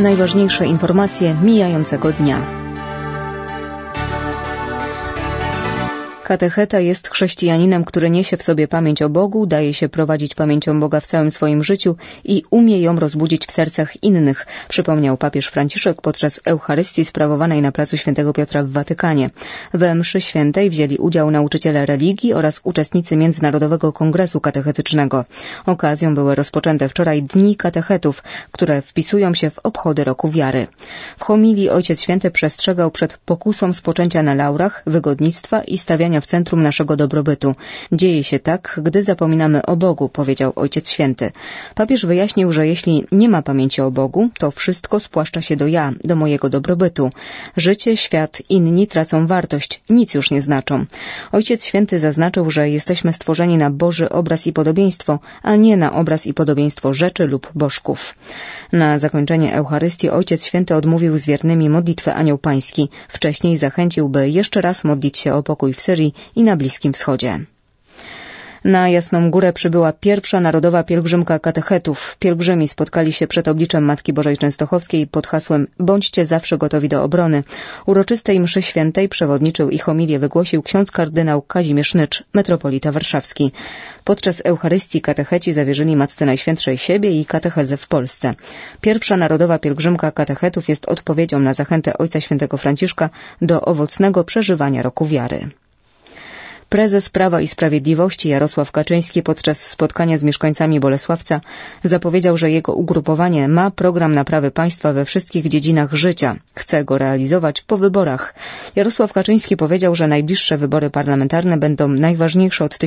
Najważniejsze informacje mijającego dnia. Katecheta jest chrześcijaninem, który niesie w sobie pamięć o Bogu, daje się prowadzić pamięcią Boga w całym swoim życiu i umie ją rozbudzić w sercach innych, przypomniał papież Franciszek podczas Eucharystii sprawowanej na placu Świętego Piotra w Watykanie. We mszy świętej wzięli udział nauczyciele religii oraz uczestnicy Międzynarodowego Kongresu Katechetycznego. Okazją były rozpoczęte wczoraj Dni Katechetów, które wpisują się w obchody Roku Wiary. W homilii Ojciec Święty przestrzegał przed pokusą spoczęcia na laurach, wygodnictwa i stawiania w centrum naszego dobrobytu. Dzieje się tak, gdy zapominamy o Bogu, powiedział Ojciec Święty. Papież wyjaśnił, że jeśli nie ma pamięci o Bogu, to wszystko spłaszcza się do ja, do mojego dobrobytu. Życie, świat, inni tracą wartość, nic już nie znaczą. Ojciec Święty zaznaczył, że jesteśmy stworzeni na Boży obraz i podobieństwo, a nie na obraz i podobieństwo rzeczy lub bożków. Na zakończenie Eucharystii Ojciec Święty odmówił z wiernymi modlitwę Anioł Pański. Wcześniej zachęcił, by jeszcze raz modlić się o pokój w Syrii i na Bliskim Wschodzie. Na Jasną Górę przybyła pierwsza narodowa pielgrzymka katechetów. Pielgrzymi spotkali się przed obliczem Matki Bożej Częstochowskiej pod hasłem „Bądźcie zawsze gotowi do obrony”. Uroczystej mszy świętej przewodniczył i homilię wygłosił ksiądz kardynał Kazimierz Nycz, metropolita warszawski. Podczas Eucharystii katecheci zawierzyli Matce Najświętszej siebie i katechezę w Polsce. Pierwsza narodowa pielgrzymka katechetów jest odpowiedzią na zachętę Ojca Świętego Franciszka do owocnego przeżywania Roku Wiary. Prezes Prawa i Sprawiedliwości Jarosław Kaczyński podczas spotkania z mieszkańcami Bolesławca zapowiedział, że jego ugrupowanie ma program naprawy państwa we wszystkich dziedzinach życia. Chce go realizować po wyborach. Jarosław Kaczyński powiedział, że najbliższe wybory parlamentarne będą najważniejsze od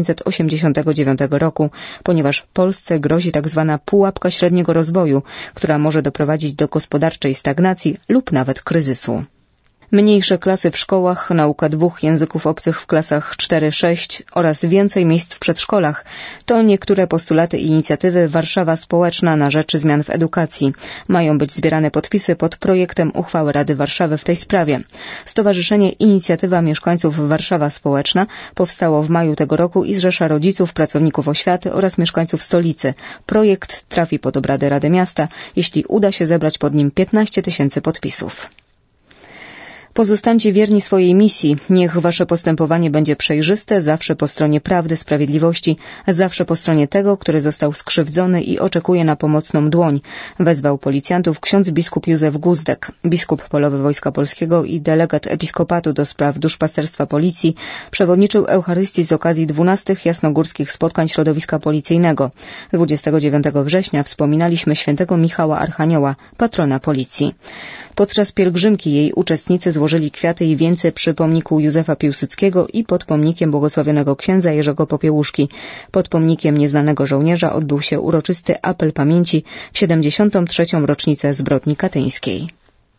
1989 roku, ponieważ Polsce grozi tzw. pułapka średniego rozwoju, która może doprowadzić do gospodarczej stagnacji lub nawet kryzysu. Mniejsze klasy w szkołach, nauka 2 języków obcych w klasach 4-6 oraz więcej miejsc w przedszkolach to niektóre postulaty i inicjatywy Warszawa Społeczna na rzecz zmian w edukacji. Mają być zbierane podpisy pod projektem uchwały Rady Warszawy w tej sprawie. Stowarzyszenie Inicjatywa Mieszkańców Warszawa Społeczna powstało w maju tego roku i zrzesza rodziców, pracowników oświaty oraz mieszkańców stolicy. Projekt trafi pod obrady Rady Miasta, jeśli uda się zebrać pod nim 15 000 podpisów. Pozostańcie wierni swojej misji. Niech wasze postępowanie będzie przejrzyste, zawsze po stronie prawdy, sprawiedliwości, zawsze po stronie tego, który został skrzywdzony i oczekuje na pomocną dłoń. Wezwał policjantów ksiądz biskup Józef Guzdek. Biskup polowy Wojska Polskiego i delegat episkopatu do spraw duszpasterstwa policji przewodniczył Eucharystii z okazji 12. jasnogórskich spotkań środowiska policyjnego. 29 września wspominaliśmy świętego Michała Archanioła, patrona policji. Podczas pielgrzymki jej uczestnicy złożyli kwiaty i wieńce przy pomniku Józefa Piłsudskiego i pod pomnikiem błogosławionego księdza Jerzego Popiełuszki. Pod pomnikiem nieznanego żołnierza odbył się uroczysty apel pamięci w 73. rocznicę zbrodni katyńskiej.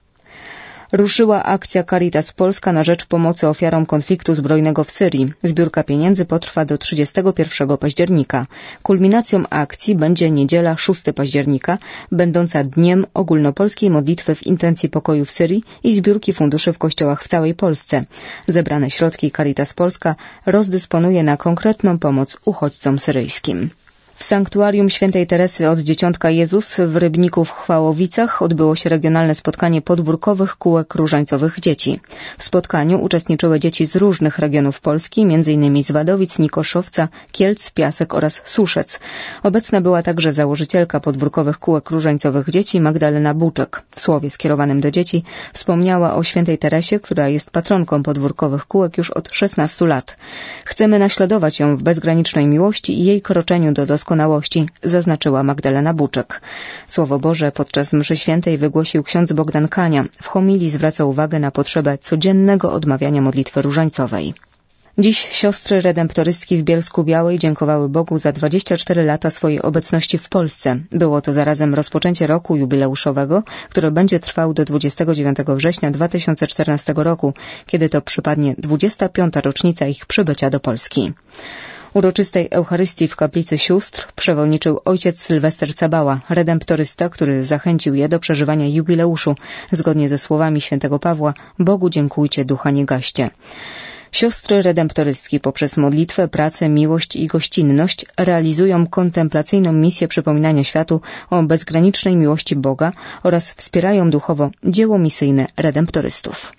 Ruszyła akcja Caritas Polska na rzecz pomocy ofiarom konfliktu zbrojnego w Syrii. Zbiórka pieniędzy potrwa do 31 października. Kulminacją akcji będzie niedziela 6 października, będąca dniem ogólnopolskiej modlitwy w intencji pokoju w Syrii i zbiórki funduszy w kościołach w całej Polsce. Zebrane środki Caritas Polska rozdysponuje na konkretną pomoc uchodźcom syryjskim. W sanktuarium Świętej Teresy od Dzieciątka Jezus w Rybniku w Chwałowicach odbyło się regionalne spotkanie podwórkowych kółek różańcowych dzieci. W spotkaniu uczestniczyły dzieci z różnych regionów Polski, m.in. z Wadowic, Nikoszowca, Kielc, Piasek oraz Suszec. Obecna była także założycielka podwórkowych kółek różańcowych dzieci Magdalena Buczek. W słowie skierowanym do dzieci wspomniała o Świętej Teresie, która jest patronką podwórkowych kółek już od 16 lat. Chcemy naśladować ją w bezgranicznej miłości i jej kroczeniu do doskonałości, zaznaczyła Magdalena Buczek. Słowo Boże podczas mszy świętej wygłosił ksiądz Bogdan Kania. W homilii zwraca uwagę na potrzebę codziennego odmawiania modlitwy różańcowej. Dziś siostry redemptorystki w Bielsku Białej dziękowały Bogu za 24 lata swojej obecności w Polsce. Było to zarazem rozpoczęcie roku jubileuszowego, który będzie trwał do 29 września 2014 roku, kiedy to przypadnie 25. rocznica ich przybycia do Polski. Uroczystej Eucharystii w kaplicy sióstr przewodniczył ojciec Sylwester Cabała, redemptorysta, który zachęcił je do przeżywania jubileuszu. Zgodnie ze słowami świętego Pawła, Bogu dziękujcie, ducha nie gaście. Siostry redemptorystki poprzez modlitwę, pracę, miłość i gościnność realizują kontemplacyjną misję przypominania światu o bezgranicznej miłości Boga oraz wspierają duchowo dzieło misyjne redemptorystów.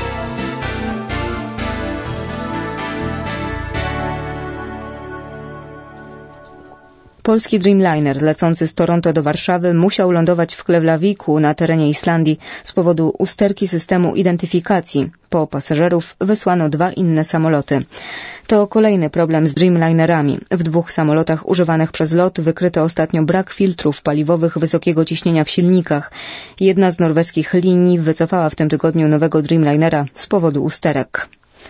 Polski Dreamliner lecący z Toronto do Warszawy musiał lądować w Keflavíku na terenie Islandii z powodu usterki systemu identyfikacji. Po pasażerów wysłano 2 inne samoloty. To kolejny problem z Dreamlinerami. W 2 samolotach używanych przez LOT wykryto ostatnio brak filtrów paliwowych wysokiego ciśnienia w silnikach. Jedna z norweskich linii wycofała w tym tygodniu nowego Dreamlinera z powodu usterek.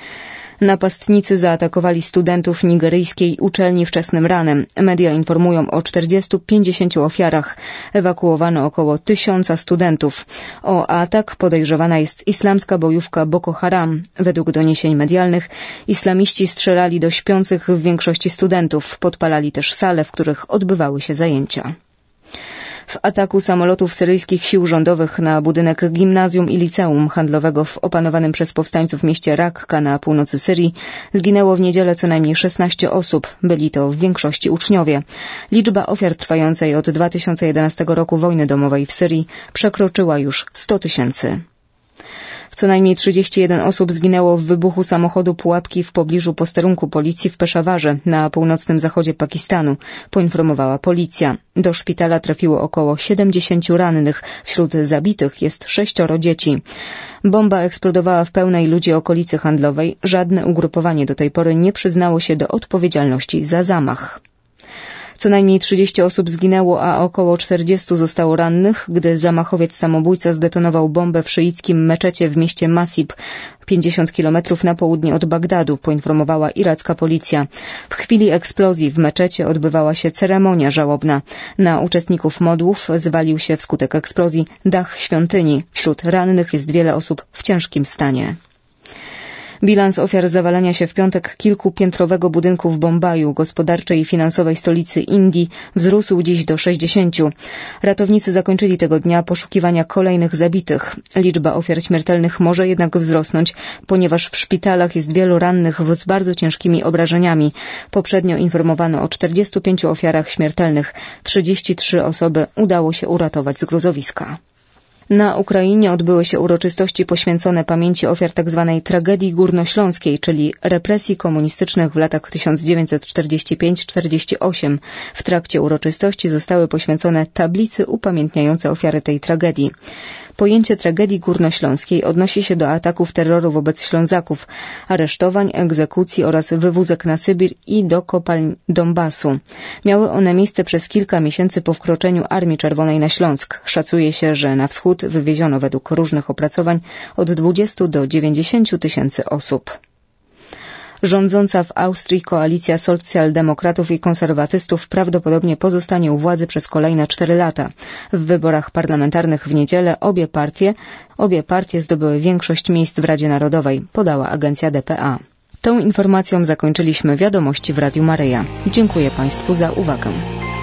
Napastnicy zaatakowali studentów nigeryjskiej uczelni wczesnym ranem. Media informują o 40-50 ofiarach. Ewakuowano około 1000 studentów. O atak podejrzewana jest islamska bojówka Boko Haram. Według doniesień medialnych islamiści strzelali do śpiących w większości studentów. Podpalali też sale, w których odbywały się zajęcia. W ataku samolotów syryjskich sił rządowych na budynek gimnazjum i liceum handlowego w opanowanym przez powstańców mieście Rakka na północy Syrii zginęło w niedzielę co najmniej 16 osób. Byli to w większości uczniowie. Liczba ofiar trwającej od 2011 roku wojny domowej w Syrii przekroczyła już 100 000. Co najmniej 31 osób zginęło w wybuchu samochodu pułapki w pobliżu posterunku policji w Peszawarze na północnym zachodzie Pakistanu, poinformowała policja. Do szpitala trafiło około 70 rannych. Wśród zabitych jest 6 dzieci. Bomba eksplodowała w pełnej ludzi okolicy handlowej. Żadne ugrupowanie do tej pory nie przyznało się do odpowiedzialności za zamach. Co najmniej 30 osób zginęło, a około 40 zostało rannych, gdy zamachowiec samobójca zdetonował bombę w szyickim meczecie w mieście Masib, 50 km na południe od Bagdadu, poinformowała iracka policja. W chwili eksplozji w meczecie odbywała się ceremonia żałobna. Na uczestników modłów zwalił się wskutek eksplozji dach świątyni. Wśród rannych jest wiele osób w ciężkim stanie. Bilans ofiar zawalenia się w piątek kilkupiętrowego budynku w Bombaju, gospodarczej i finansowej stolicy Indii, wzrósł dziś do 60. Ratownicy zakończyli tego dnia poszukiwania kolejnych zabitych. Liczba ofiar śmiertelnych może jednak wzrosnąć, ponieważ w szpitalach jest wielu rannych z bardzo ciężkimi obrażeniami. Poprzednio informowano o 45 ofiarach śmiertelnych. 33 osoby udało się uratować z gruzowiska. Na Ukrainie odbyły się uroczystości poświęcone pamięci ofiar tzw. tragedii górnośląskiej, czyli represji komunistycznych w latach 1945-48. W trakcie uroczystości zostały poświęcone tablicy upamiętniające ofiary tej tragedii. Pojęcie tragedii górnośląskiej odnosi się do ataków terroru wobec Ślązaków, aresztowań, egzekucji oraz wywózek na Sybir i do kopalń Donbasu. Miały one miejsce przez kilka miesięcy po wkroczeniu Armii Czerwonej na Śląsk. Szacuje się, że na wschód wywieziono według różnych opracowań od 20 do 90 tysięcy osób. Rządząca w Austrii koalicja socjaldemokratów i konserwatystów prawdopodobnie pozostanie u władzy przez kolejne 4 lata. W wyborach parlamentarnych w niedzielę obie partie zdobyły większość miejsc w Radzie Narodowej, podała agencja dpa. Tą informacją zakończyliśmy wiadomości w Radiu Maryja. Dziękuję Państwu za uwagę.